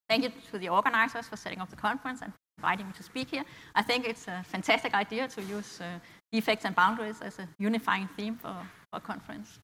thank you to the organizers for setting up the conference and inviting me to speak here. I think it's a fantastic idea to use defects and boundaries as a unifying theme for a conference.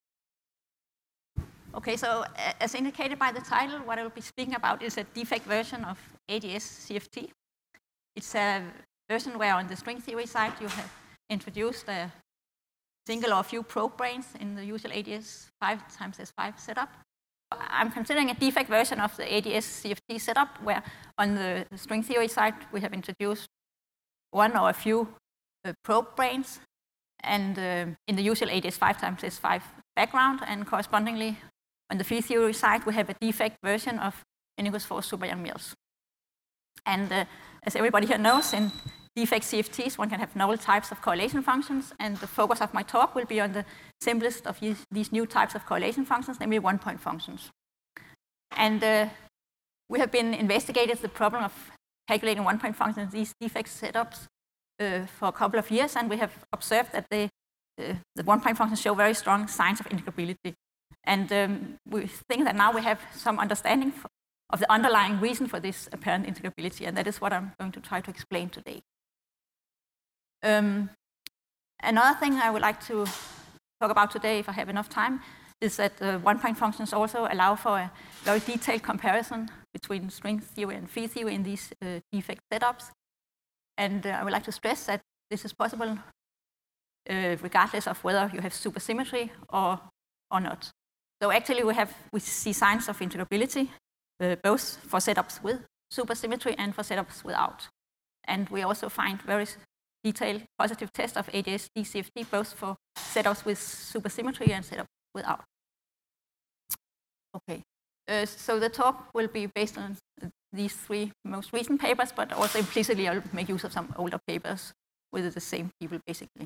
Okay, so as indicated by the title, what I will be speaking about is a defect version of ADS-CFT. It's a version where on the string theory side you have introduced a single or a few probe brains in the usual ADS 5x5 setup. I'm considering a defect version of the ADS-CFT setup where on the string theory side we have introduced one or a few probe brains and in the usual ADS 5x5 background, and correspondingly on the field theory side we have a defect version of N=4 super Yang-Mills. And as everybody here knows, in defect CFTs one can have novel types of correlation functions, and the focus of my talk will be on the simplest of these new types of correlation functions, namely one-point functions. And we have been investigating the problem of calculating one-point functions in these defect setups for a couple of years, and we have observed that the one-point functions show very strong signs of integrability. And we think that now we have some understanding of the underlying reason for this apparent integrability, and that is what I'm going to try to explain today. Another thing I would like to talk about today, if I have enough time, is that one-point functions also allow for a very detailed comparison between string theory and field theory in these defect setups. And I would like to stress that this is possible regardless of whether you have supersymmetry or not. So actually we see signs of integrability both for setups with supersymmetry and for setups without. And we also find very detailed positive tests of ADS-CFT both for setups with supersymmetry and setups without. Okay, so the talk will be based on these three most recent papers, but also implicitly I'll make use of some older papers with the same people basically.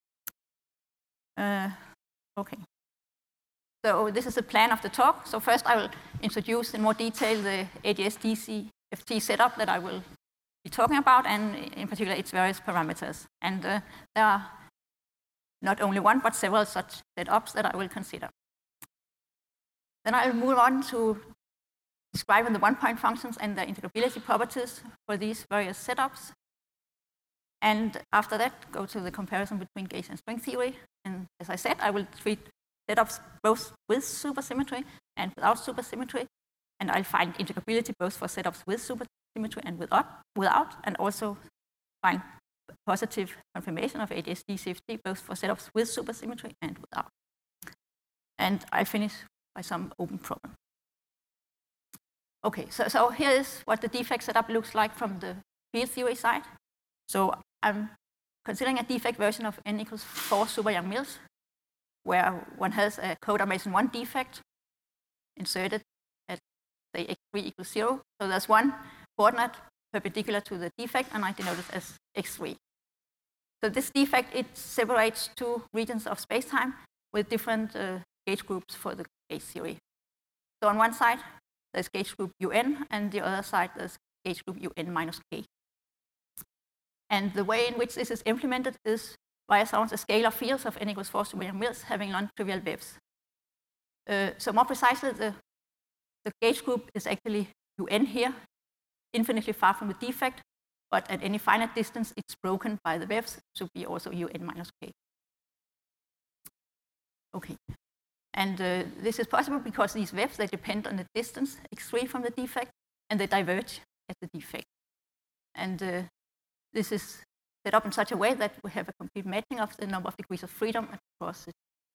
Okay. So this is the plan of the talk. So first I will introduce in more detail the ADS-CFT setup that I will be talking about, and in particular its various parameters. And there are not only one, but several such setups that I will consider. Then I will move on to describing the one-point functions and their integrability properties for these various setups. And after that, go to the comparison between gauge and string theory. And as I said, I will treat setups both with supersymmetry and without supersymmetry. And I'll find integrability both for setups with supersymmetry and without, and also find positive confirmation of ADS-CFT both for setups with supersymmetry and without. And I'll finish by some open problem. Okay, so here is what the defect setup looks like from the field theory side. So I'm considering a defect version of N=4 super Yang-Mills, where one has a codimension 1 defect inserted at, say, x3 = 0. So there's one coordinate perpendicular to the defect, and I denote it as x3. So this defect, it separates two regions of spacetime with different gauge groups for the gauge theory. So on one side, there's gauge group UN, and the other side, there's gauge group UN-k. And the way in which this is implemented is via some of the scalar fields of N=4 super Yang-Mills having non-trivial webs. So more precisely, the gauge group is actually UN here, infinitely far from the defect, but at any finite distance, it's broken by the webs to be also UN-k. Okay. And this is possible because these webs, they depend on the distance, x3 from the defect, and they diverge at the defect. And this is set up in such a way that we have a complete matching of the number of degrees of freedom across it.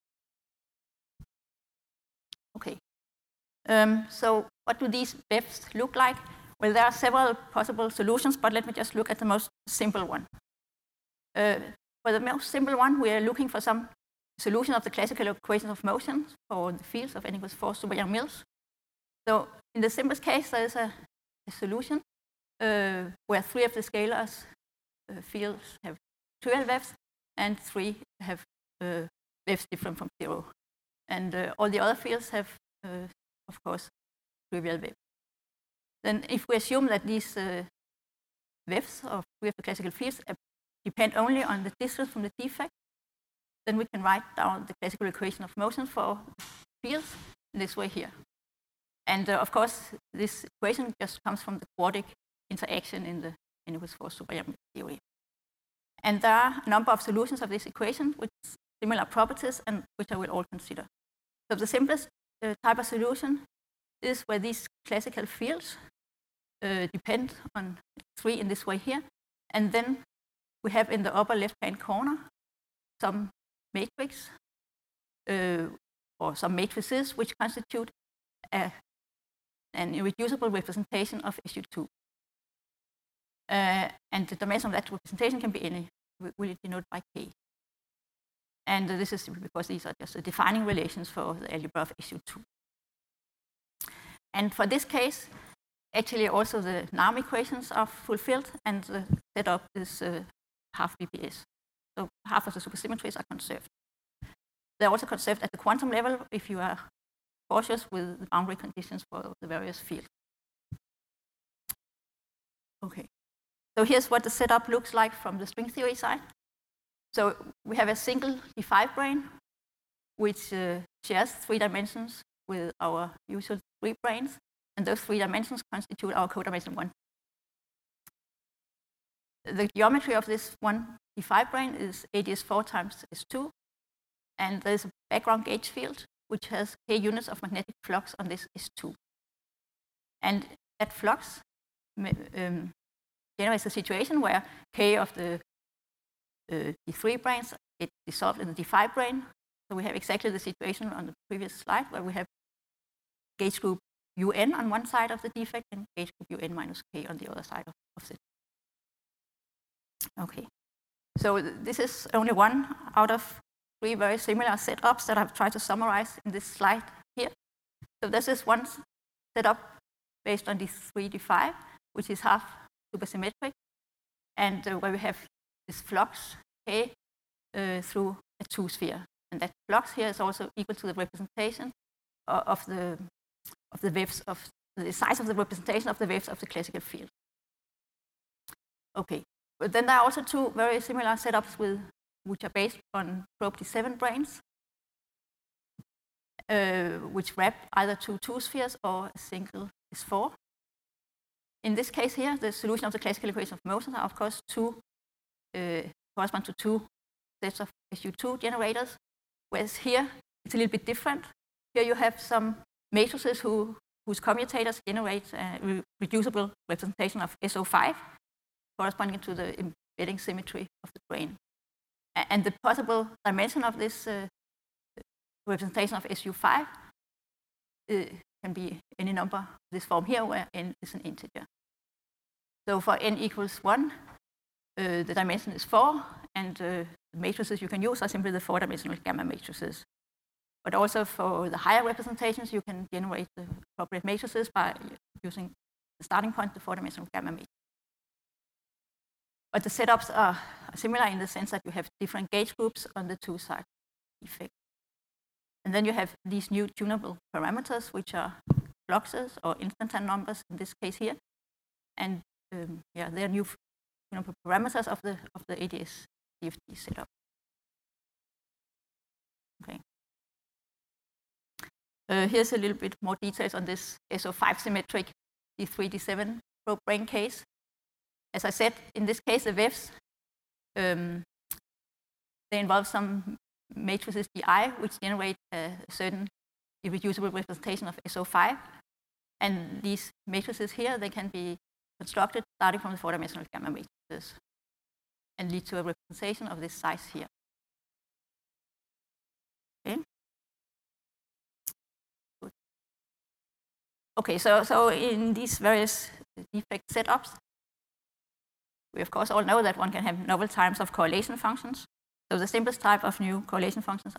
Okay. So what do these webs look like? Well, there are several possible solutions, but let me just look at the most simple one. For the most simple one, we are looking for some solution of the classical equations of motion for the fields of N=4 super Yang-Mills. So in the simplest case, there is a solution where three of the scalars fields have trivial webs, and three have webs different from 0. And all the other fields have, of course, trivial webs. Then if we assume that these webs of three of the classical fields depend only on the distance from the defect, then we can write down the classical equation of motion for fields in this way here. And of course, this equation just comes from the quartic interaction in the n=4 supergeometric theory. And there are a number of solutions of this equation with similar properties, and which I will all consider. So the simplest type of solution is where these classical fields depend on 3 in this way here. And then we have in the upper left-hand corner some matrix or some matrices which constitute an irreducible representation of SU2. And the dimension of that representation can be any. We will denote by K. And this is because these are just the defining relations for the algebra of SU2. And for this case, actually also the NARM equations are fulfilled, and the setup is half BPS. So half of the supersymmetries are conserved. They're also conserved at the quantum level if you are cautious with the boundary conditions for the various fields. Okay. So here's what the setup looks like from the string theory side. So we have a single D5 brane, which shares 3 dimensions with our usual 3 branes, and those 3 dimensions constitute our codimension 1. The geometry of this one D5 brane is AdS4 times S2, and there's a background gauge field which has K units of magnetic flux on this S2. And that flux generates a situation where K of the D3 branes is dissolved in the D5 brane. So we have exactly the situation on the previous slide where we have gauge group UN on one side of the defect and gauge group UN minus K on the other side of it. Okay. So this is only one out of 3 very similar setups that I've tried to summarize in this slide here. So this is one setup based on D3, D5, which is half supersymmetric, and where we have this flux K through a 2-sphere. And that flux here is also equal to the representation of the waves of the size of the representation of the waves of the classical field. Okay, but then there are also 2 very similar setups which are based on probe D7 branes, which wrap either 2 2-spheres or a single S4. In this case here, the solution of the classical equation of motion are, of course, correspond to 2 sets of SU2 generators, whereas here it's a little bit different. Here you have some matrices whose commutators generate a reducible representation of SO5, corresponding to the embedding symmetry of the brane. And the possible dimension of this representation of SU5 can be any number, this form here, where n is an integer. So for n equals 1, the dimension is 4, and the matrices you can use are simply the 4-dimensional gamma matrices. But also for the higher representations, you can generate the appropriate matrices by using the starting point, the 4-dimensional gamma matrix. But the setups are similar in the sense that you have different gauge groups on the 2 sides effect. And then you have these new tunable parameters, which are fluxes or instanton numbers in this case here. And they are new tunable parameters of the AdS CFT setup. Okay. Here's a little bit more details on this SO5 symmetric D3, D7 probe brane case. As I said, in this case, the waves, they involve some matrices Di, which generate a certain irreducible representation of SO5. And these matrices here, they can be constructed starting from the 4-dimensional gamma matrices and lead to a representation of this size here. Okay. Good. Okay, so in these various defect setups, we of course all know that one can have novel types of correlation functions. So the simplest type of new correlation functions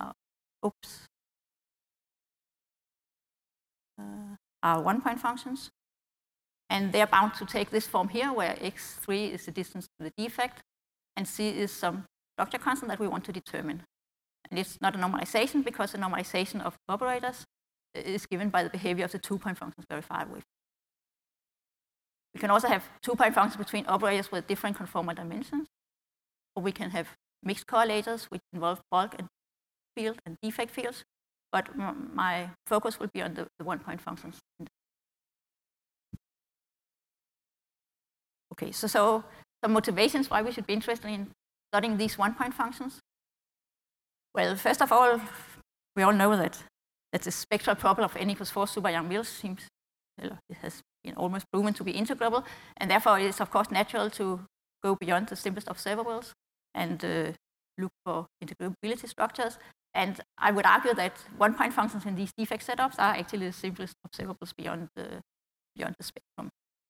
are one-point functions. And they are bound to take this form here, where x3 is the distance to the defect, and c is some structure constant that we want to determine. And it's not a normalization, because the normalization of operators is given by the behavior of the 2-point functions very far away. We can also have 2-point functions between operators with different conformal dimensions, or we can have mixed correlators, which involve bulk and field and defect fields. But my focus will be on the 1-point functions in Okay, so some motivations why we should be interested in studying these one-point functions. Well, first of all, we all know that the spectral problem of n equals 4 super Yang-Mills seems, it has been almost proven to be integrable, and therefore it is of course natural to go beyond the simplest observables and look for integrability structures. And I would argue that one-point functions in these defect setups are actually the simplest observables beyond the spectrum.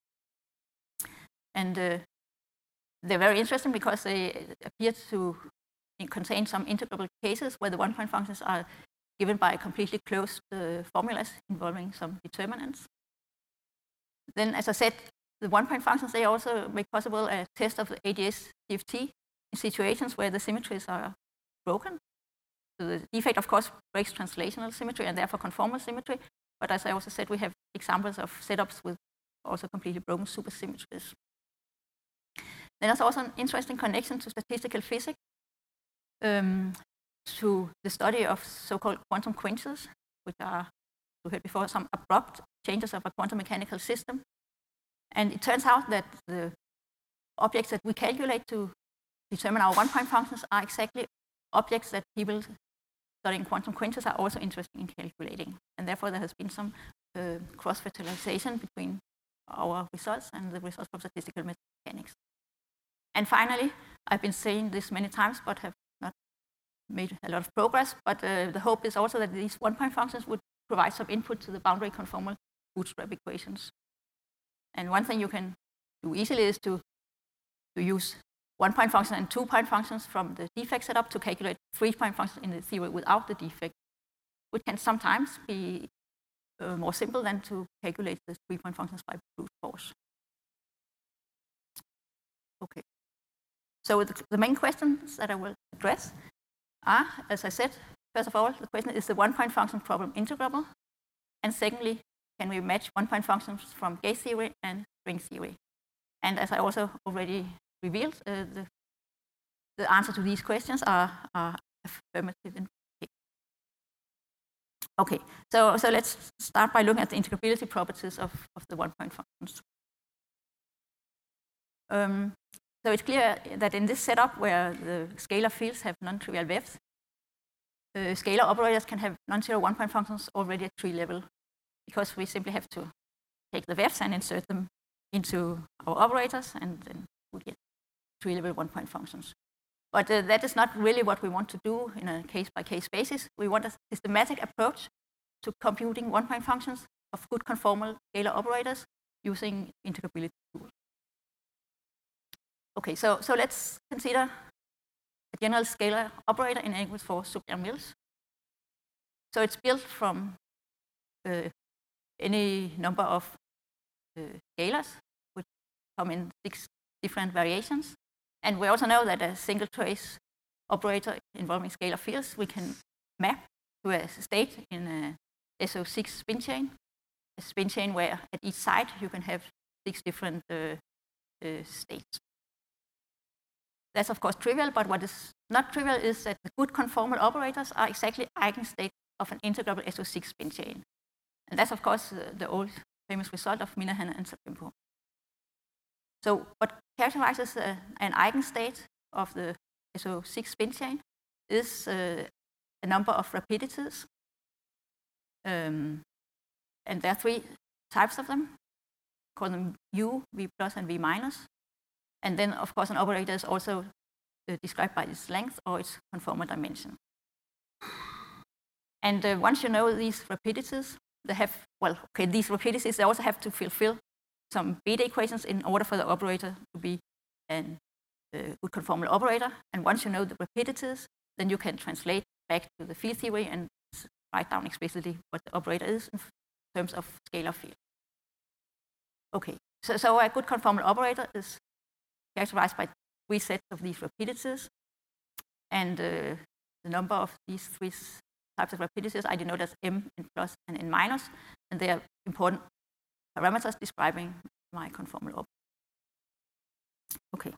And they're very interesting because they appear to contain some integrable cases where the one-point functions are given by completely closed formulas involving some determinants. Then, as I said, the one-point functions, they also make possible a test of the ADS-CFT in situations where the symmetries are broken. So the defect, of course, breaks translational symmetry and therefore conformal symmetry. But as I also said, we have examples of setups with also completely broken supersymmetries. Then there's also an interesting connection to statistical physics, to the study of so-called quantum quenches, which are, we heard before, some abrupt changes of a quantum mechanical system. And it turns out that the objects that we calculate to determine our one-point functions are exactly objects that people studying quantum quenches are also interested in calculating. And therefore, there has been some cross-fertilization between our results and the results from statistical mechanics. And finally, I've been saying this many times, but have not made a lot of progress. But the hope is also that these one-point functions would provide some input to the boundary conformal bootstrap equations. And one thing you can do easily is to use one-point function and two-point functions from the defect setup to calculate three-point functions in the theory without the defect, which can sometimes be more simple than to calculate the three-point functions by brute force. Okay. So the main questions that I will address are, as I said, first of all, the question is the one-point function problem integrable? And secondly, can we match one-point functions from gauge theory and string theory? And as I also already revealed, the answer to these questions are affirmative and negative. Okay, so let's start by looking at the integrability properties of the one-point functions. So it's clear that in this setup where the scalar fields have non-trivial VEFs, scalar operators can have non-zero one-point functions already at tree level, because we simply have to take the VEFs and insert them into our operators, and then we get tree-level one-point functions. But that is not really what we want to do in a case-by-case basis. We want a systematic approach to computing one-point functions of good conformal scalar operators using integrability tools. Okay, so let's consider a general scalar operator in n equals 4 super Yang-Mills. So it's built from any number of scalars, which come in 6 different variations. And we also know that a single trace operator involving scalar fields we can map to a state in a SO6 spin chain, a spin chain where at each side you can have 6 different states. That's of course trivial, but what is not trivial is that the good conformal operators are exactly eigenstates of an integrable SO6 spin chain. And that's of course the old famous result of Minahan and Savimbo. So what characterizes an eigenstate of the SO6 spin chain is a number of rapidities. And there are 3 types of them. Call them U, V plus, and V minus. And then, of course, an operator is also described by its length or its conformal dimension. And once you know these rapidities, they have, well, okay, these rapidities, they also have to fulfill some beta equations in order for the operator to be a good conformal operator. And once you know the rapidities, then you can translate back to the field theory and write down explicitly what the operator is in terms of scalar field. Okay, so a good conformal operator is characterized by 3 sets of these rapidities. And the number of these 3 types of rapidities I denote as m, n plus, and n minus. And they are important parameters describing my conformal operator. Okay.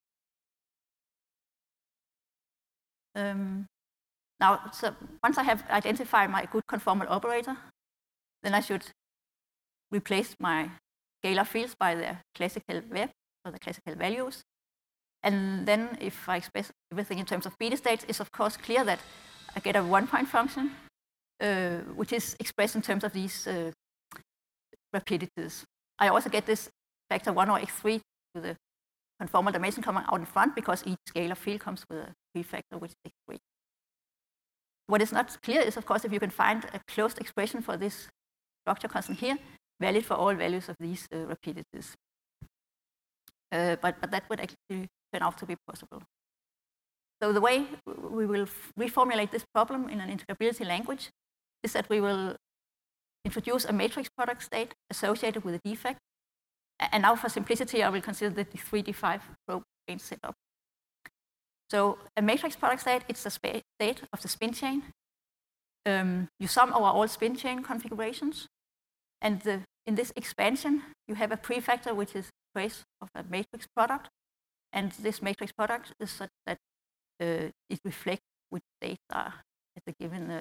Now, so once I have identified my good conformal operator, then I should replace my scalar fields by their classical VEF so the classical values. And then if I express everything in terms of beta states, it's of course clear that I get a one-point function, which is expressed in terms of these rapidities. I also get this factor 1 or x3 to the conformal dimension coming out in front because each scalar field comes with a prefactor, which is x3. What is not clear is, of course, if you can find a closed expression for this structure constant here, valid for all values of these rapidities. But that would actually turn out to be possible. So the way we will reformulate this problem in an integrability language is that we will introduce a matrix product state associated with a defect. And now for simplicity, I will consider the D3, D5 probe plane setup. So a matrix product state, it's a state of the spin chain. You sum over all spin chain configurations. And in this expansion, you have a prefactor, which is a trace of a matrix product. And this matrix product is such that it reflects which states are at the given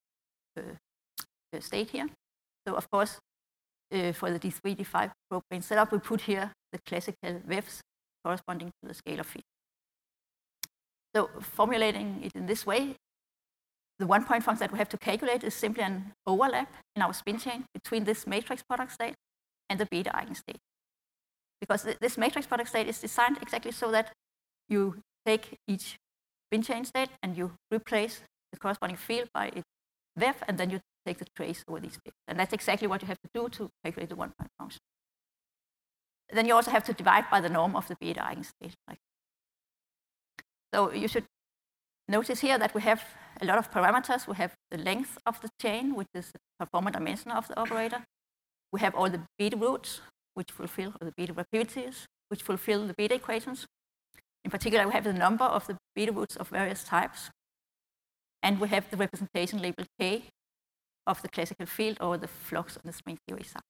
state here. So of course, for the D3, D5 probe plane setup, we put here the classical VEFs corresponding to the scalar field. So formulating it in this way, the one-point function that we have to calculate is simply an overlap in our spin chain between this matrix product state and the beta eigenstate. Because this matrix product state is designed exactly so that you take each spin chain state and you replace the corresponding field by its VEF, and then you take the trace over these states. And that's exactly what you have to do to calculate the one-point function. Then you also have to divide by the norm of the beta eigenstate. So you should notice here that we have a lot of parameters. We have the length of the chain, which is the conformal dimension of the operator. We have all the beta roots, which fulfill, or the beta rapidity, which fulfill the beta equations. In particular, we have the number of the beta roots of various types. And we have the representation labeled K of the classical field or the flux on the string theory side.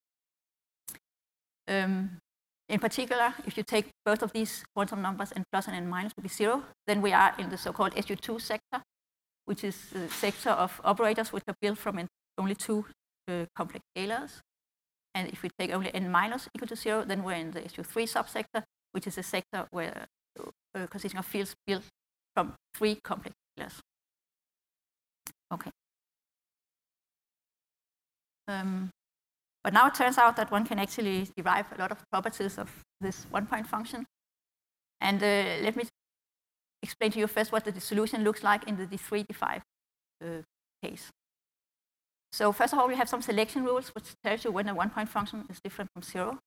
In particular, if you take both of these quantum numbers and plus and n minus to be 0, then we are in the so-called SU2 sector, which is the sector of operators which are built from only two complex scalars. And if we take only n minus equal to 0, then we're in the SU3 subsector, which is a sector where consisting of fields built from 3 complex scalars. Okay. But now it turns out that one can actually derive a lot of properties of this one-point function. And let me explain to you first what the solution looks like in the D3, D5 case. So first of all, we have some selection rules which tells you when a one-point function is different from 0.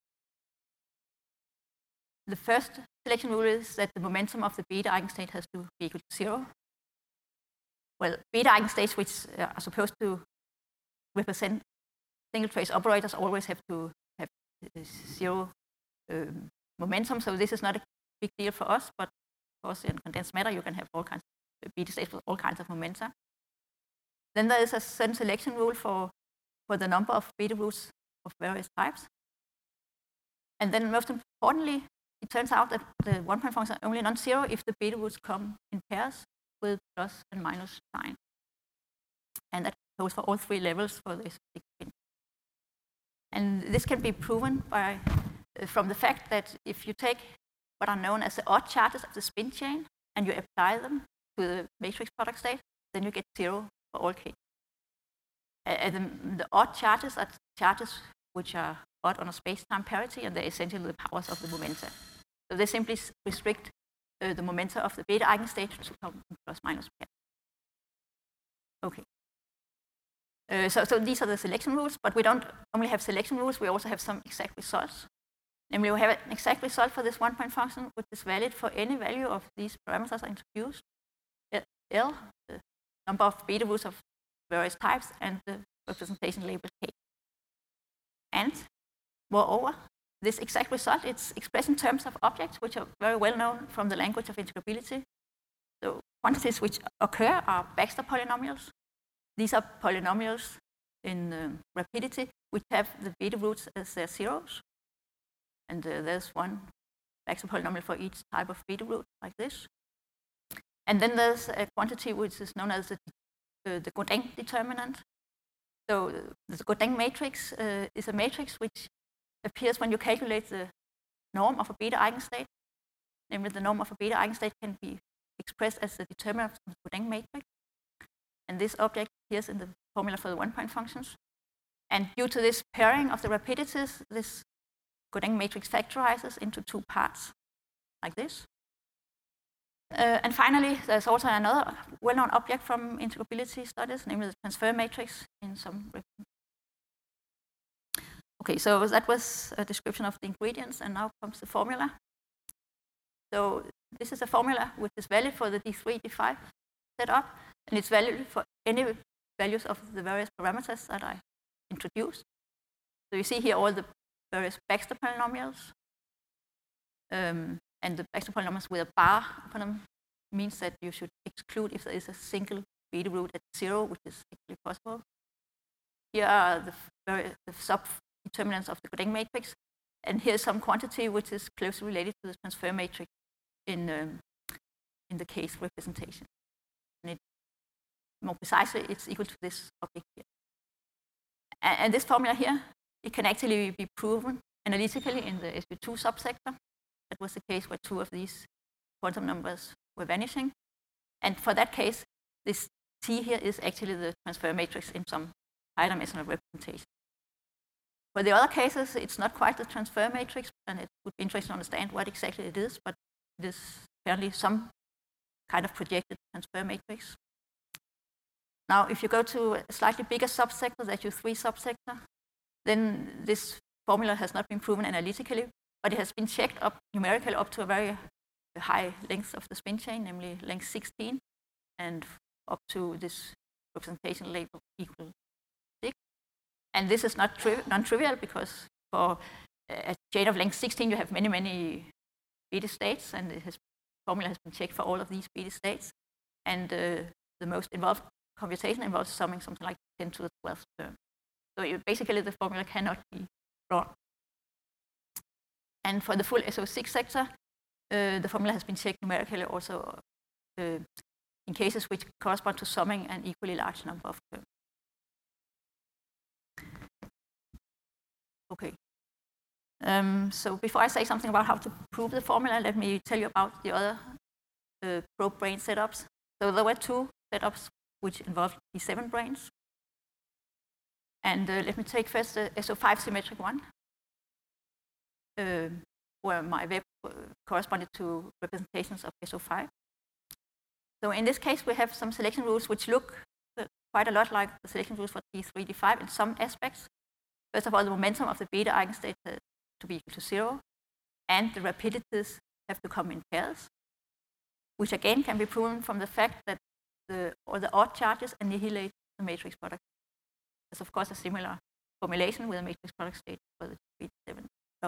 The first selection rule is that the momentum of the beta eigenstate has to be equal to 0. Well, beta eigenstates, which are supposed to represent single trace operators, always have to have 0 momentum. So this is not a big deal for us, but of course in condensed matter you can have all kinds of beta states with all kinds of momenta. Then there is a certain selection rule for the number of beta roots of various types. And then most importantly, it turns out that the one-point functions are only non-zero if the beta roots come in pairs with plus and minus sign. And that goes for all 3 levels for this spin. And this can be proven by from the fact that if you take what are known as the odd charges of the spin chain and you apply them to the matrix product state, then you get 0 for all k. The odd charges are charges which are odd on a space-time parity, and they're essentially the powers of the momenta. So they simply restrict the momenta of the beta eigenstate to come in plus-minus pair. Okay. So these are the selection rules, but we don't only have selection rules, we also have some exact results. Namely, we have an exact result for this one-point function, which is valid for any value of these parameters introduced. L, the number of beta roots of various types, and the representation labeled K. And moreover, this exact result, it's expressed in terms of objects, which are very well known from the language of integrability. So quantities which occur are Baxter polynomials. These are polynomials in rapidity, which have the beta roots as their zeros. And there's one Baxter polynomial for each type of beta root, like this. And then there's a quantity which is known as the Godin determinant. So the Godin matrix is a matrix which appears when you calculate the norm of a beta eigenstate. Namely, the norm of a beta eigenstate can be expressed as the determinant of the Godin matrix. And this object appears in the formula for the one-point functions. And due to this pairing of the rapidities, this Godin matrix factorizes into two parts, like this. And finally, there's also another well-known object from integrability studies, namely the transfer matrix in some. Okay, so that was a description of the ingredients, and now comes the formula. So this is a formula which is valid for the D3, D5 setup, and it's valid for any values of the various parameters that I introduced. So you see here all the various Baxter polynomials. And the Baxter polynomials with a bar upon them means that you should exclude if there is a single beta root at 0, which is actually possible. Here are the sub-determinants of the Godin matrix, and here's some quantity which is closely related to the transfer matrix in the case representation. And more precisely, it's equal to this object here. And this formula here, it can actually be proven analytically in the SU2 subsector. That was the case where two of these quantum numbers were vanishing. And for that case, this T here is actually the transfer matrix in some high-dimensional representation. For the other cases, it's not quite the transfer matrix, and it would be interesting to understand what exactly it is, but it is apparently some kind of projected transfer matrix. Now, if you go to a slightly bigger subsector, the SU3 subsector, then this formula has not been proven analytically, but it has been checked up numerically up to a very high length of the spin chain, namely length 16, and up to this representation label equal 6. And this is not non-trivial, because for a chain of length 16, you have many, many beta states, and the formula has been checked for all of these beta states. And the most involved computation involves summing something like 10 to the 12th term. So basically, the formula cannot be wrong. And for the full SO6 sector, the formula has been checked numerically also in cases which correspond to summing an equally large number of terms. Okay. So before I say something about how to prove the formula, let me tell you about the other probe brain setups. So there were two setups which involved D7 brains. And let me take first the SO5 symmetric one, where my web corresponded to representations of SO5. So in this case, we have some selection rules which look quite a lot like the selection rules for D3, D5 in some aspects. First of all, the momentum of the beta eigenstate has to be equal to 0, and the rapidities have to come in pairs, which again can be proven from the fact that all the odd charges annihilate the matrix product. There's of course a similar formulation with a matrix product state for the D7.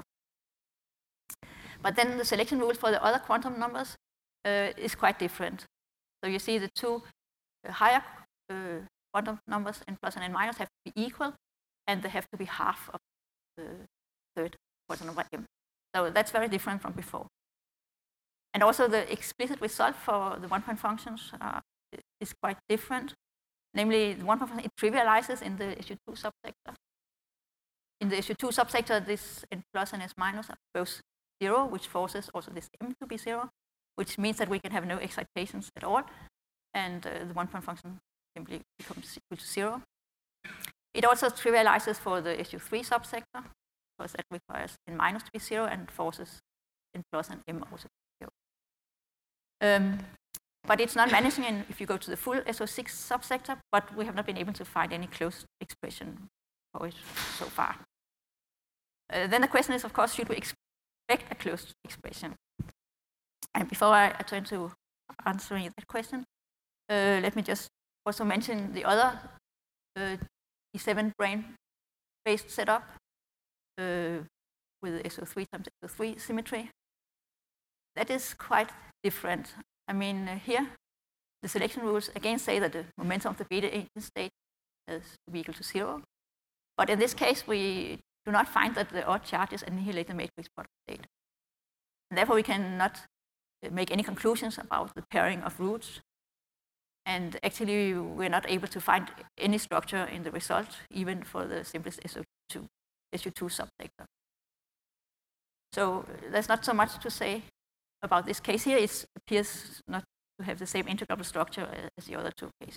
But then the selection rule for the other quantum numbers is quite different. So you see the two higher quantum numbers, n plus and n minus, have to be equal, and they have to be half of the third quantum number m. So that's very different from before. And also the explicit result for the one-point functions is quite different. Namely, the one-point function, it trivializes in the SU2 subsector. In the SU2 subsector, this n plus and s minus are both 0, which forces also this m to be 0, which means that we can have no excitations at all, and the one-point function simply becomes equal to 0. It also trivializes for the SU3 subsector, because that requires n minus to be 0 and forces n plus and m also to be 0. But it's not vanishing if you go to the full SO6 subsector, but we have not been able to find any closed expression for it so far. Then the question is, of course, should we expect a closed expression? And before I turn to answering that question, let me just also mention the other D7 brain-based setup with SO3 times SO3 symmetry. That is quite different. I mean, here, the selection rules again say that the momentum of the beta eigenstate is to be equal to 0. But in this case, we do not find that the odd charges annihilate the matrix product state. And therefore, we cannot make any conclusions about the pairing of roots. And actually, we're not able to find any structure in the result, even for the simplest SU2 subsector. So there's not so much to say about this case here. It appears not to have the same integrable structure as the other two cases.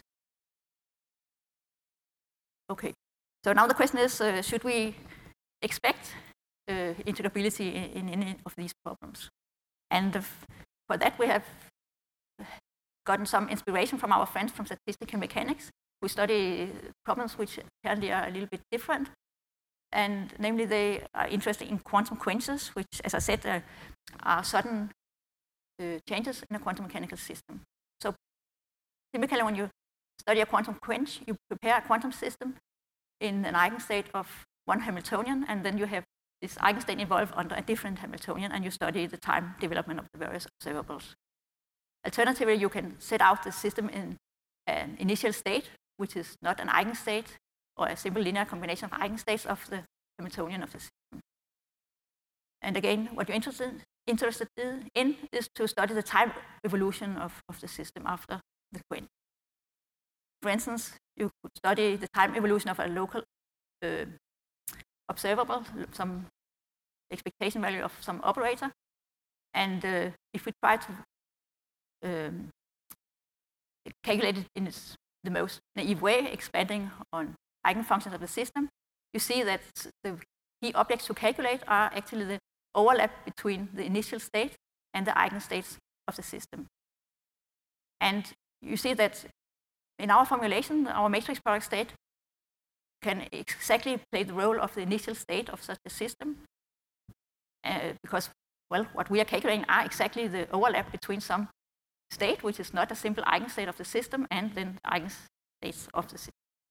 Okay, so now the question is, should we expect integrability in any of these problems? And for that, we have gotten some inspiration from our friends from statistical mechanics, who study problems which apparently are a little bit different. And namely, they are interested in quantum quenches, which, as I said, are sudden changes in a quantum mechanical system. So typically, when you study a quantum quench, you prepare a quantum system in an eigenstate of one Hamiltonian, and then you have this eigenstate evolve under a different Hamiltonian, and you study the time development of the various observables. Alternatively, you can set out the system in an initial state, which is not an eigenstate or a simple linear combination of eigenstates of the Hamiltonian of the system. And again, what you're interested in is to study the time evolution of the system after the quench. For instance, you could study the time evolution of a local observable, some expectation value of some operator. And if we try to calculate it in the most naive way, expanding on eigenfunctions of the system, you see that the key objects to calculate are actually the overlap between the initial state and the eigenstates of the system. And you see that in our formulation, our matrix product state can exactly play the role of the initial state of such a system, because, well, what we are calculating are exactly the overlap between some state, which is not a simple eigenstate of the system, and then eigenstates of the system.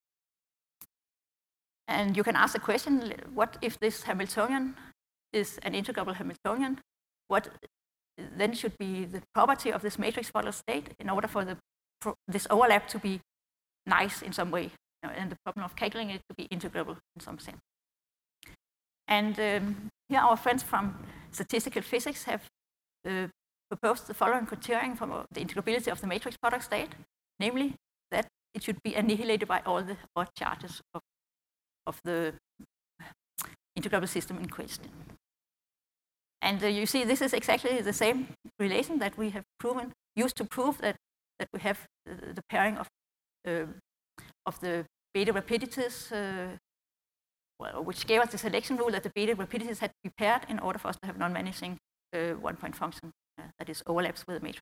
And you can ask the question, what if this Hamiltonian is an integrable Hamiltonian? What then should be the property of this matrix product state in order for this overlap to be nice in some way, and the problem of calculating it to be integrable in some sense? And here our friends from statistical physics have proposed the following criterion for the integrability of the matrix product state, namely that it should be annihilated by all the odd charges of the integrable system in question. And you see, this is exactly the same relation that we have used to prove that we have the pairing of the beta rapidities, which gave us the selection rule that the beta rapidities had to be paired in order for us to have non-vanishing one-point function that is overlaps with the matrix.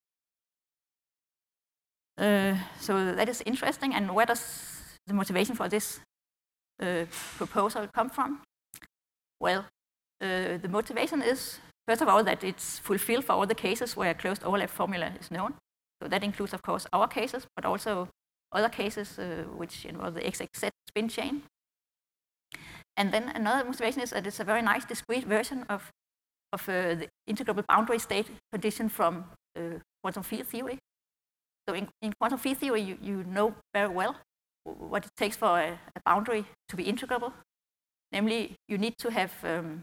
So that is interesting. And where does the motivation for this proposal come from? Well, the motivation is, first of all, that it's fulfilled for all the cases where a closed overlap formula is known. So that includes, of course, our cases, but also other cases which involve the XXZ spin chain. And then another motivation is that it's a very nice discrete version of the integrable boundary state condition from quantum field theory. So in quantum field theory, you know very well what it takes for a boundary to be integrable. Namely, you need to have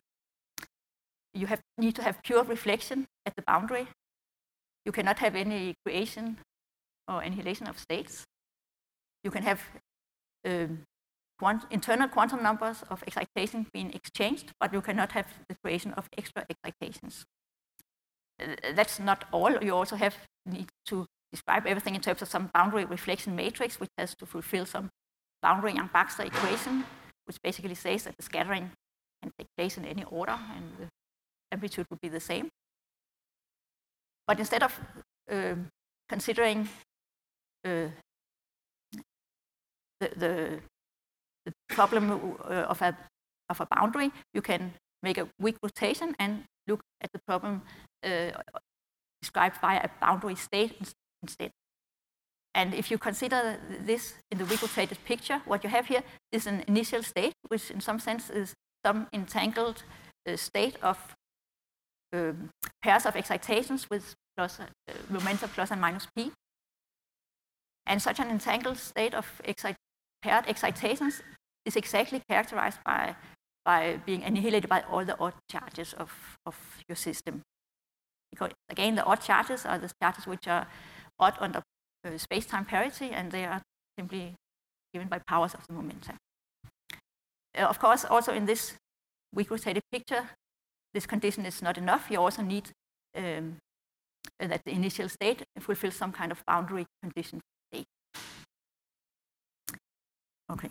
pure reflection at the boundary. You cannot have any creation or annihilation of states. You can have internal quantum numbers of excitation being exchanged, but you cannot have the creation of extra excitations. That's not all. You also need to describe everything in terms of some boundary reflection matrix, which has to fulfill some boundary Yang-Baxter equation, which basically says that the scattering can take place in any order and the amplitude would be the same. But instead of considering the problem of a boundary, you can make a weak rotation and look at the problem described via a boundary state instead. And if you consider this in the weak rotated picture, what you have here is an initial state, which in some sense is some entangled state of pairs of excitations with momenta plus and minus p. And such an entangled state of paired excitations is exactly characterized by being annihilated by all the odd charges of your system. Because again, the odd charges are the charges which are odd under space-time parity, and they are simply given by powers of the momenta. Of course, also in this weak rotated picture, this condition is not enough, you also need that the initial state fulfills some kind of boundary condition state. Okay.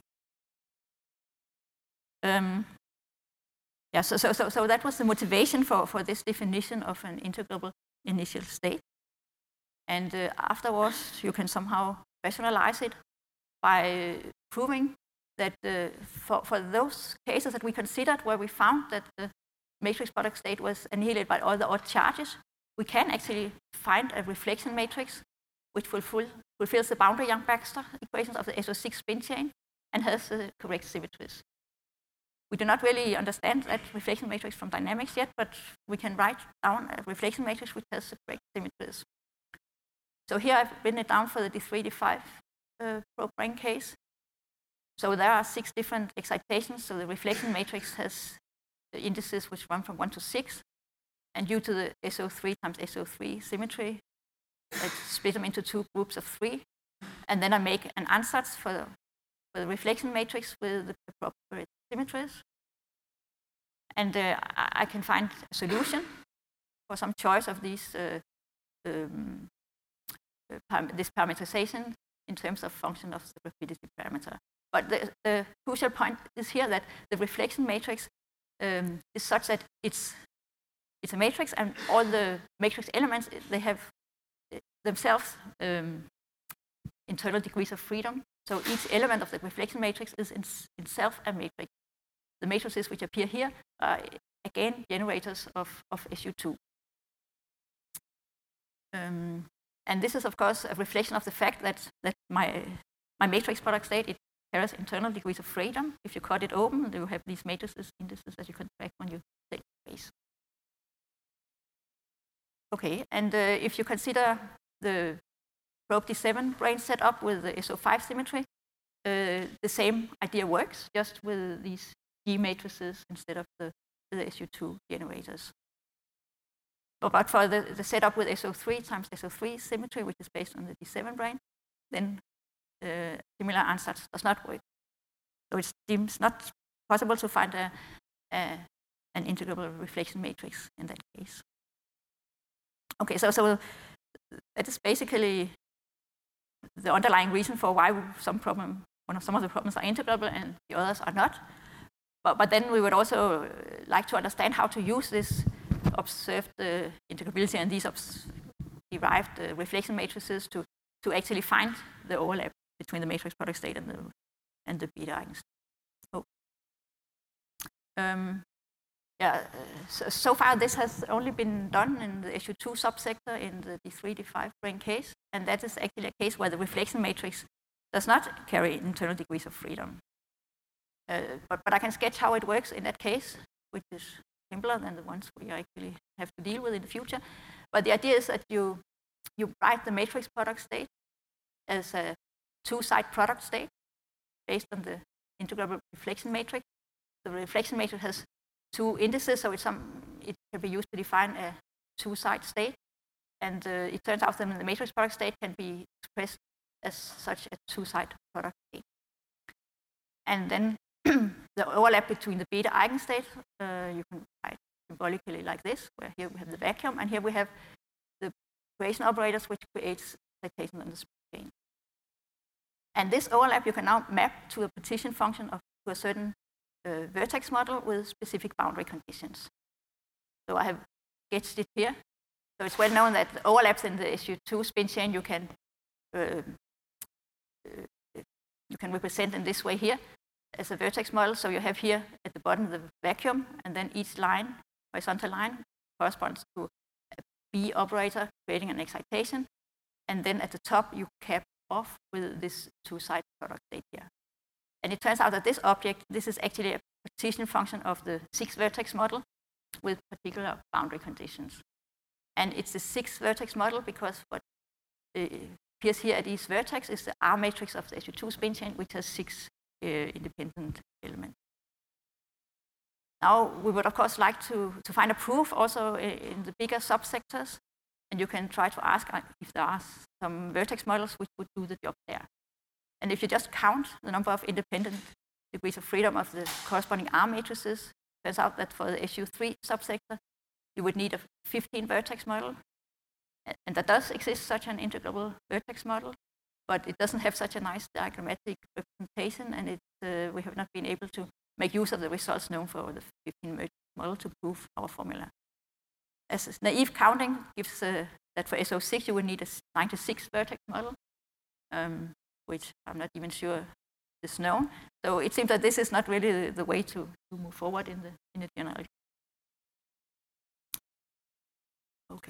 So that was the motivation for this definition of an integrable initial state. And afterwards, you can somehow rationalize it by proving that for those cases that we considered where we found that the matrix product state was annihilated by all the odd charges, we can actually find a reflection matrix which fulfills the boundary Yang-Baxter equations of the SO6 spin chain and has the correct symmetries. We do not really understand that reflection matrix from dynamics yet, but we can write down a reflection matrix which has the correct symmetries. So here I've written it down for the D3, D5 probe brane case. So there are 6 different excitations. So the reflection matrix has the indices which run from 1 to 6. And due to the SO3 times SO3 symmetry, I split them into 2 groups of 3. And then I make an ansatz for the reflection matrix with the appropriate symmetries. And I can find a solution for some choice of these this parameterization in terms of function of the rapidity parameter. But the crucial point is here that the reflection matrix is such that it's a matrix, and all the matrix elements, they have themselves internal degrees of freedom. So each element of the reflection matrix is in itself a matrix. The matrices which appear here are, again, generators of SU2. And this is, of course, a reflection of the fact that my matrix product state, it carries internal degrees of freedom. If you cut it open, you have these matrices indices that you can track when you take space. Okay, and if you consider the probe D7 brane setup with the SO5 symmetry, the same idea works, just with these G matrices instead of the SU2 generators. But for the setup with SO3 times SO3 symmetry, which is based on the D7 brane, then similar ansatz does not work. So it seems not possible to find an integrable reflection matrix in that case. Okay, so that is basically the underlying reason for why some of the problems are integrable and the others are not. But then we would also like to understand how to use this observed integrability and these derived reflection matrices to actually find the overlap between the matrix product state and the beta eigenstate. So far this has only been done in the SU2 subsector in the D3, D5 brane case, and that is actually a case where the reflection matrix does not carry internal degrees of freedom. But I can sketch how it works in that case, which is simpler than the ones we actually have to deal with in the future. But the idea is that you write the matrix product state as a 2-side product state based on the integrable reflection matrix. The reflection matrix has 2 indices, so it can be used to define a 2-side state. And it turns out that the matrix product state can be expressed as such a 2-side product state. And then the overlap between the beta eigenstate, you can write symbolically like this, where here we have the vacuum, and here we have the equation operators, which creates excitation on the spin chain. And this overlap you can now map to a partition function to a certain vertex model with specific boundary conditions. So I have sketched it here. So it's well known that the overlaps in the SU2 spin chain you can represent in this way here as a vertex model. So you have here at the bottom the vacuum, and then each line, horizontal line, corresponds to a B operator creating an excitation. And then at the top you cap off with this 2-side product state here. And it turns out that this object, this is actually a partition function of the 6-vertex model with particular boundary conditions. And it's the 6-vertex model because what appears here at each vertex is the R matrix of the SU2 spin chain, which has 6 independent elements. Now, we would, of course, like to find a proof also in the bigger subsectors. And you can try to ask if there are some vertex models which would do the job there. And if you just count the number of independent degrees of freedom of the corresponding R matrices, turns out that for the SU3 subsector, you would need a 15-vertex model. And there does exist such an integrable vertex model, but it doesn't have such a nice diagrammatic representation, and we have not been able to make use of the results known for the 15-vertex model to prove our formula. As naive counting gives that for SO6 you would need a 96-vertex model, which I'm not even sure is known. So it seems that this is not really the way to move forward in the general. Okay.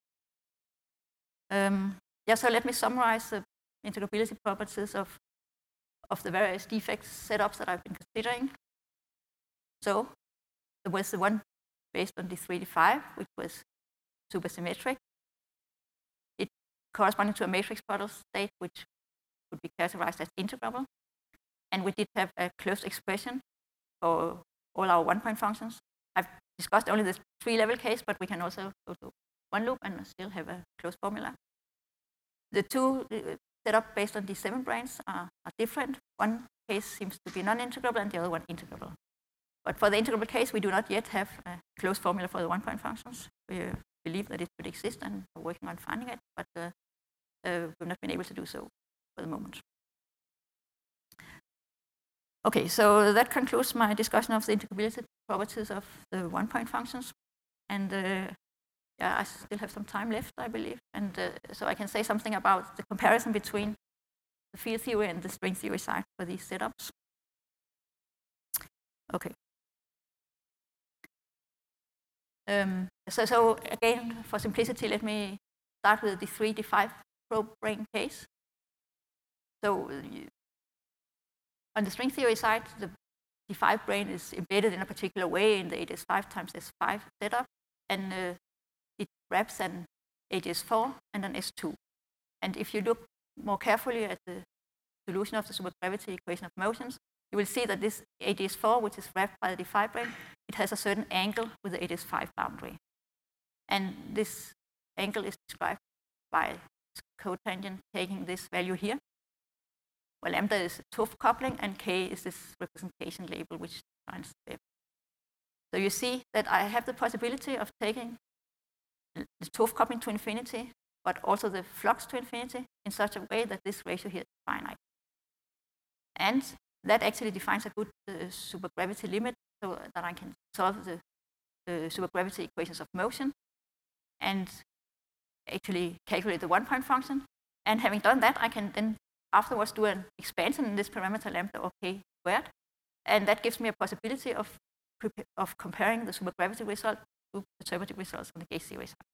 So let me summarize the integrability properties of the various defect setups that I've been considering. So there was the one based on D3, D5, which was supersymmetric. It corresponded to a matrix product state, which would be characterized as integrable. And we did have a closed expression for all our one-point functions. I've discussed only the 3-level case, but we can also go to one loop and still have a closed formula. The two setup based on D7 branes are different. One case seems to be non-integrable and the other one integrable. But for the integrable case, we do not yet have a closed formula for the one-point functions. We believe that it should exist and are working on finding it, but we've not been able to do so for the moment. Okay, so that concludes my discussion of the integrability properties of the one-point functions. And I still have some time left, I believe. And so I can say something about the comparison between the field theory and the string theory side for these setups. Okay. So again, for simplicity, let me start with the D3, D5 probe brane case. So on the string theory side, the D5 brane is embedded in a particular way in the ADS5 times S5 setup, and it wraps an ADS4 and an S2. And if you look more carefully at the solution of the supergravity equation of motions, you will see that this ADS4, which is wrapped by the D5 brane, it has a certain angle with the ADS5 boundary. And this angle is described by cotangent taking this value here, where lambda is a TOF coupling and K is this representation label which defines the. So you see that I have the possibility of taking the TOF coupling to infinity, but also the flux to infinity in such a way that this ratio here is finite. And that actually defines a good supergravity limit so that I can solve the supergravity equations of motion and actually calculate the one-point function. And having done that, I can then afterwards do an expansion in this parameter lambda or K squared. And that gives me a possibility of comparing the supergravity result to perturbative results on the gauge theory side.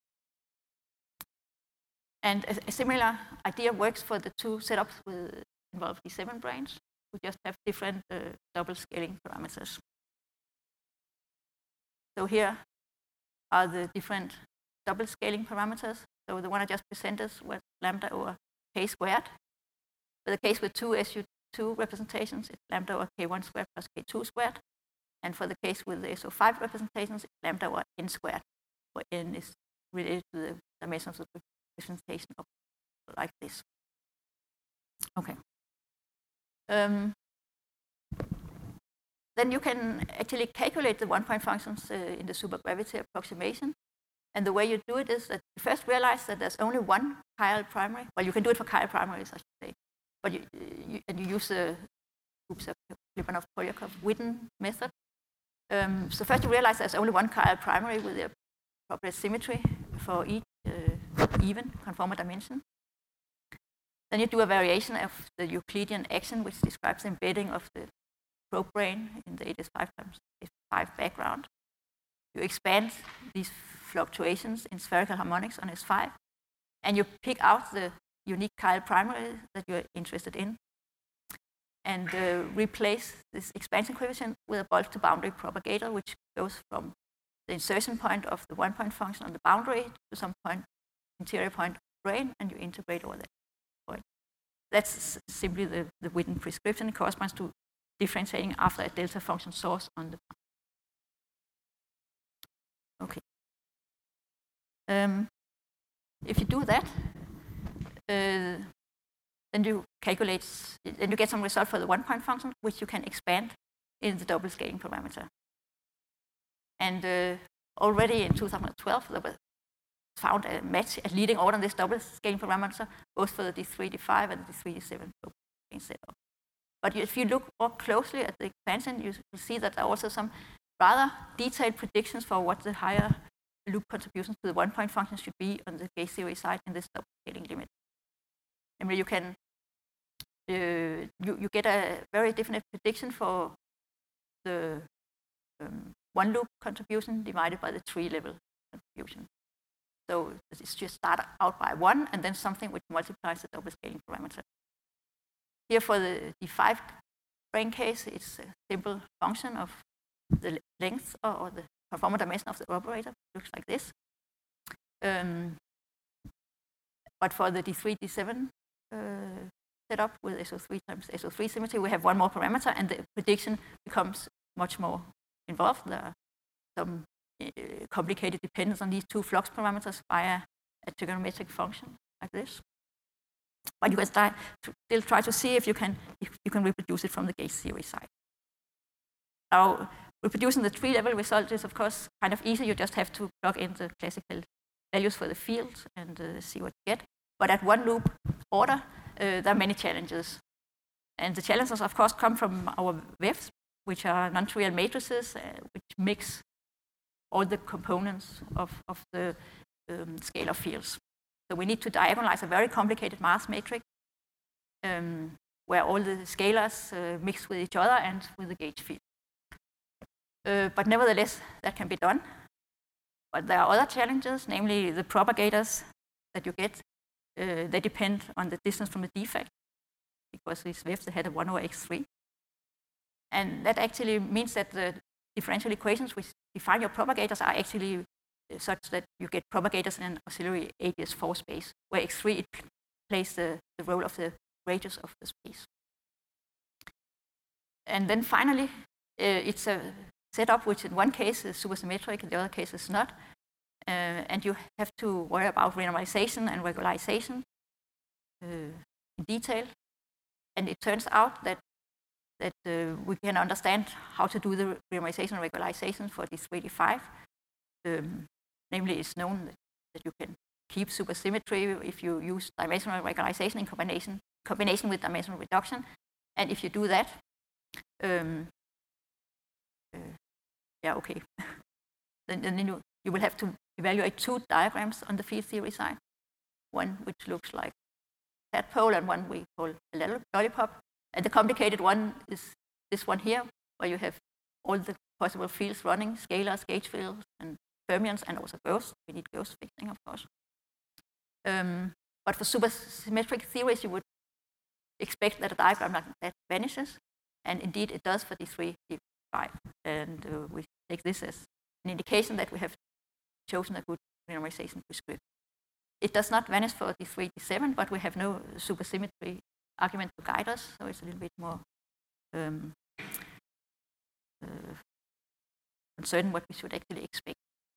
And a similar idea works for the two setups with involved D7 branes. We just have different double scaling parameters. So here are the different double scaling parameters. So the one I just presented was lambda over K squared. For the case with two SU2 representations, it's lambda over K1 squared plus K2 squared. And for the case with the SO5 representations, it's lambda over N squared, where N is related to the dimension of the representation of like this. Okay. Then you can actually calculate the one-point functions in the supergravity approximation. And the way you do it is that you first realize that there's only one chiral primary. Well, you can do it for chiral primaries, I should say. But you use the Klebanov-Polyakov-Witten method. So first you realize there's only one chiral primary with the appropriate symmetry for each even conformal dimension. Then you do a variation of the Euclidean action, which describes the embedding of the probe brane in the ADS5 times S5 background. You expand these fluctuations in spherical harmonics on S5, and you pick out the unique chiral primary that you're interested in, and replace this expansion coefficient with a bulk to boundary propagator, which goes from the insertion point of the one-point function on the boundary to some point, interior point of the brane, and you integrate over that point. That's simply the Witten prescription. It corresponds to differentiating after a delta function source on the boundary. Okay. If you do that, then you calculate, then you get some result for the one-point function, which you can expand in the double scaling parameter. And already in 2012, there was found a match at leading order on this double scaling parameter, both for the D3, D5, and the D3, D7 probe setup. But if you look more closely at the expansion, you will see that there are also some rather detailed predictions for what the higher loop contributions to the one-point function should be on the gauge theory side in this double scaling limit. Namely, you can you get a very definite prediction for the one loop contribution divided by the tree-level contribution. So it's just start out by 1 and then something which multiplies the double scaling parameter. Here for the D5 brane case, it's a simple function of the length or the conformal dimension of the operator. It looks like this. But for the D3, D7 setup with SO3 times SO3 symmetry, we have one more parameter, and the prediction becomes much more involved. There are some complicated dependence on these two flux parameters via a trigonometric function like this. But you can still try to see if you can reproduce it from the gauge theory side. Now, reproducing the tree-level result is, of course, kind of easy. You just have to plug in the classical values for the field and see what you get. But at one loop order, there are many challenges. And the challenges, of course, come from our WEFs, which are non-trivial matrices, which mix all the components of the scalar fields. So we need to diagonalize a very complicated mass matrix where all the scalars mix with each other and with the gauge field. But nevertheless, that can be done. But there are other challenges, namely the propagators that you get. They depend on the distance from the defect, because these WEFs had a 1 over x3. And that actually means that the differential equations which define your propagators are actually such that you get propagators in an auxiliary ADS4 space, where x3 plays the role of the radius of the space. And then finally, it's a setup which in one case is supersymmetric, in the other case is not. And you have to worry about renormalization and regularization in detail. And it turns out that we can understand how to do the renormalization and regularization for D3, D5. Namely, it's known that you can keep supersymmetry if you use dimensional regularization in combination with dimensional reduction. And if you do that, okay. then you will have to evaluate two diagrams on the field theory side. One which looks like tadpole and one we call a lollipop. And the complicated one is this one here, where you have all the possible fields running, scalars, gauge fields, and fermions, and also ghosts. We need ghost fixing, of course. But for supersymmetric theories, you would expect that a diagram like that vanishes. And indeed, it does for D3, D5. And we take this as an indication that we have chosen a good renormalization prescript. It does not vanish for D3, D7, but we have no supersymmetry argument to guide us, so it's a little bit more uncertain what we should actually expect.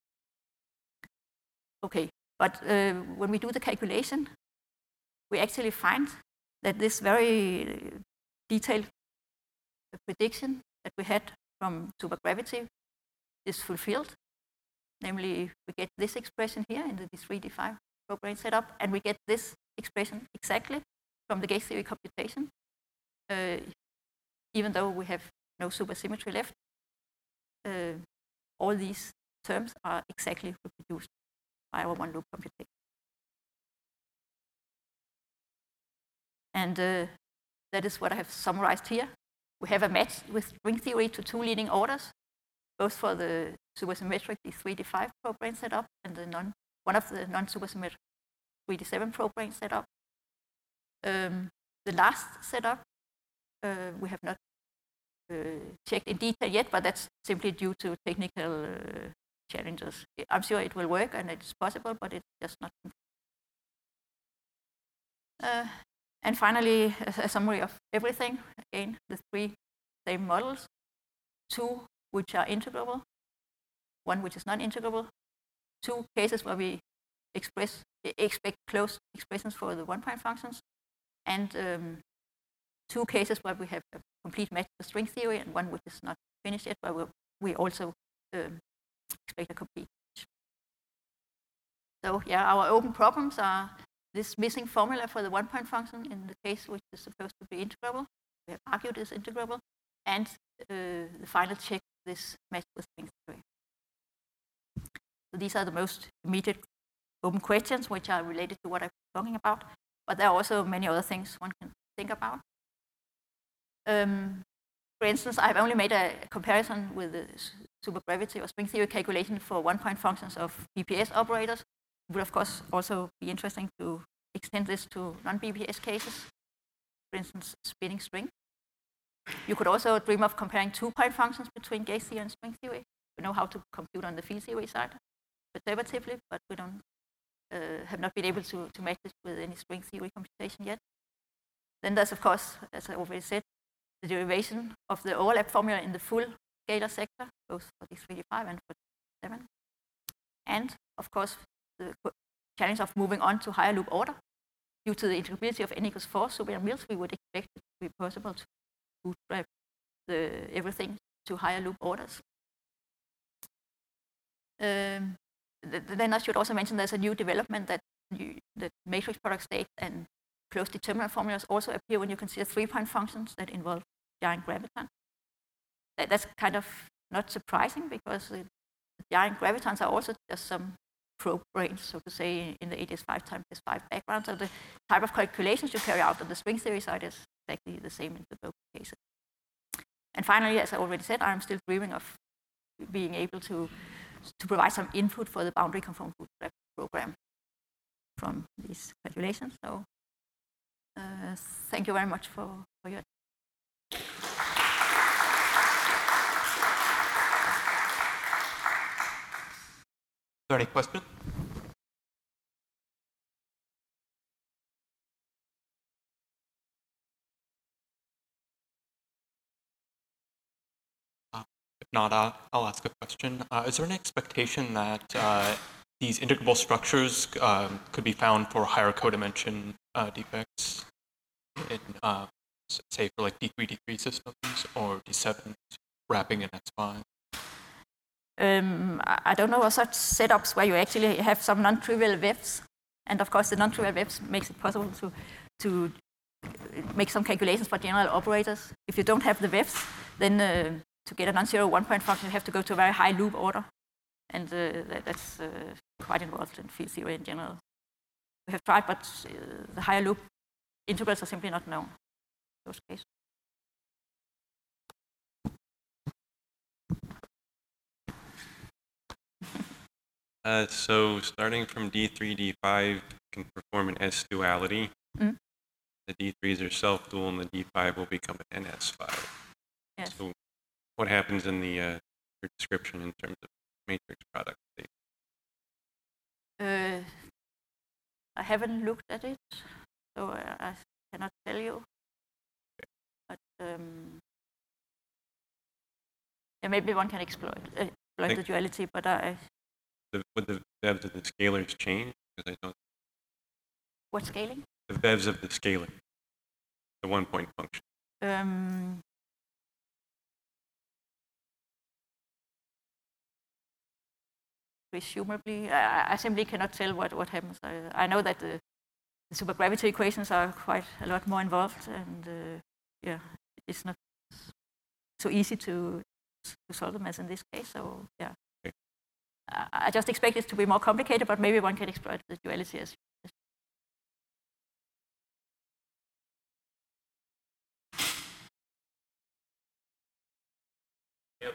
Okay, but when we do the calculation, we actually find that this very detailed prediction that we had from supergravity is fulfilled. Namely, we get this expression here in the D3, D5 probe setup, and we get this expression exactly from the gauge theory computation, even though we have no supersymmetry left. All these terms are exactly reproduced by our one-loop computation. And that is what I have summarized here. We have a match with string theory to two leading orders, both for the supersymmetric D3, D5 probe brain setup and one of the non-supersymmetric 3D7 probe brain setup. The last setup we have not checked in detail yet, but that's simply due to technical challenges. I'm sure it will work and it's possible, but it's just not. And finally, a summary of everything. Again, the three same models, two which are integrable, one which is non-integrable, two cases where we expect closed expressions for the one-point functions, and two cases where we have a complete match for string theory, and one which is not finished yet, where we also expect a complete match. So yeah, our open problems are this missing formula for the one-point function in the case which is supposed to be integrable. We have argued is integrable, and the final check this match with string theory. So these are the most immediate open questions which are related to what I'm talking about, but there are also many other things one can think about. For instance, I've only made a comparison with the supergravity or string theory calculation for one-point functions of BPS operators. It would, of course, also be interesting to extend this to non-BPS cases, for instance, spinning string. You could also dream of comparing two-point functions between gauge theory and string theory. We know how to compute on the field theory side conservatively, but we don't have not been able to match this with any string theory computation yet. Then there's, of course, as I already said, the derivation of the overlap formula in the full scalar sector, both for D3, D5 and for D7. And, of course, the challenge of moving on to higher loop order. Due to the integrability of n equals 4 super Mills, we would expect it to be possible to bootstrap everything to higher loop orders. Then I should also mention there's a new development that the matrix product state and closed determinant formulas also appear when you consider three-point functions that involve giant gravitons. That's kind of not surprising because the giant gravitons are also just some probe brains, so to say, in the ADS5 times S5 background. So the type of calculations you carry out on the string theory side is exactly the same in both cases. And finally, as I already said, I'm still dreaming of being able to provide some input for the boundary conformed bootstrap program from these calculations. So thank you very much for your attention. Is there any questions? If not, I'll ask a question. Is there an expectation that these integrable structures could be found for higher codimension defects in, say, for like D3, D3 systems or D7 wrapping in S5? I don't know of such setups where you actually have some non-trivial webs. And of course, the non-trivial webs makes it possible to make some calculations for general operators. If you don't have the webs, then to get a non-zero one-point function, you have to go to a very high loop order. And that's quite involved in field theory in general. We have tried, but the higher loop integrals are simply not known in those cases. So starting from D3, D5 can perform an S duality. Mm. The D3s are self-dual and the D5 will become an NS5. Yes. So what happens in the your description in terms of matrix product state? I haven't looked at it, so I cannot tell you. But yeah, maybe one can exploit the duality, but Would the vevs of the scalars change? Because I don't. What scaling? The vevs of the scalar, the one-point function. Presumably, I simply cannot tell what happens. I know that the supergravity equations are quite a lot more involved, and yeah, it's not so easy to solve them as in this case. So yeah. I just expect it to be more complicated, but maybe one can exploit the duality as. Yep.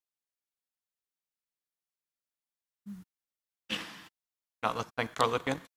Now let's thank Charlotte again.